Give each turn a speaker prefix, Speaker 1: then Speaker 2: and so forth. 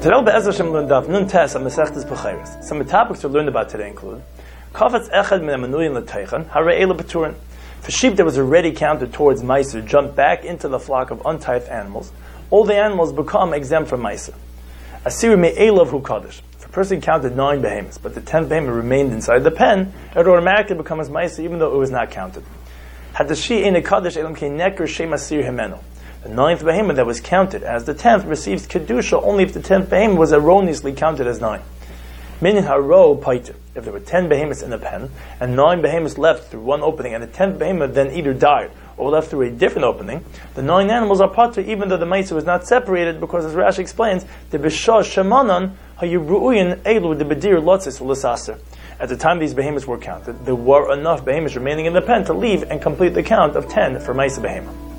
Speaker 1: Today, Be'ez Hashem learned Daf Nun Tes on Masechtas Bechayros. Some of the topics we learned about today include Kafetz Echad Min HaManuyin L'Teichen Harei B'Turin. For sheep that was already counted towards Meiser jump back into the flock of untithed animals, all the animals become exempt from Meiser. Asiri Me'elav Hu Kaddish. If a person counted 9 behemoths, but the 10th behemoth remained inside the pen, it would automatically become as Meiser even though it was not counted. Hadashi Ein Kaddish Elam Kei Neker Shem Asir Himeno. The 9th behemoth that was counted as the 10th receives Kedusha only if the 10th behemoth was erroneously counted as 9. Meaning haro paiter. If there were 10 behemoths in the pen, and 9 behemoths left through one opening, and the 10th behemoth then either died or left through a different opening, the 9 animals are pater even though the meiser was not separated, because as Rashi explains, the b'shah shemanan hayuruyin elu the bedir lotzis u'lesaser. At the time these behemoths were counted, there were enough behemoths remaining in the pen to leave and complete the count of 10 for meiser behemoth.